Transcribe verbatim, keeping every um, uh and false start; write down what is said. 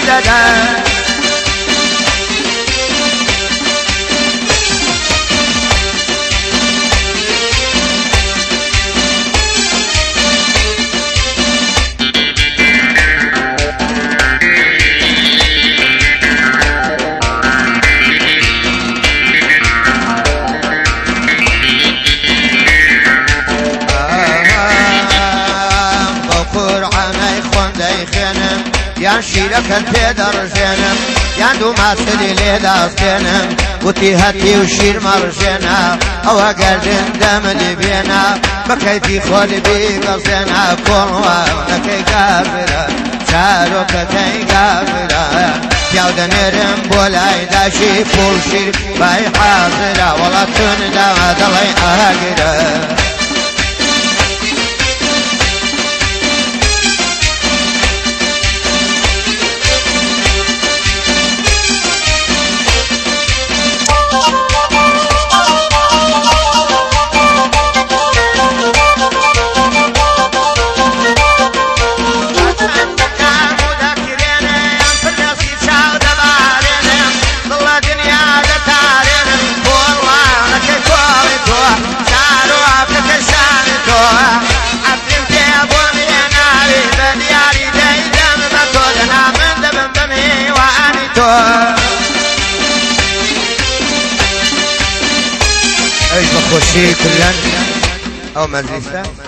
ددا یان شیرەکەت پێدەڕژێنم یان دوو ماسەری لێداستێنم وتی هەتی و شیر مەڕژێنە ئەوە گەردن دەمەلی بێنە بە کەیفی خۆلی بیگەڕزێنە کۆڵوە نەکەی گابرە چارۆکەکەی گابرە پیاو دەنێرم بۆ لای داشی پوڵ شیر بای حازرە وەڵا تون داوا دەڵێ ئاگرە ايش بخشي كلن او مجلسه